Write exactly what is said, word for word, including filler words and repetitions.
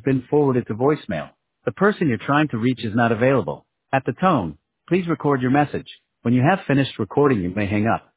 been forwarded to voicemail. The person you're trying to reach is not available. At the tone, please record your message. When you have finished recording, you may hang up.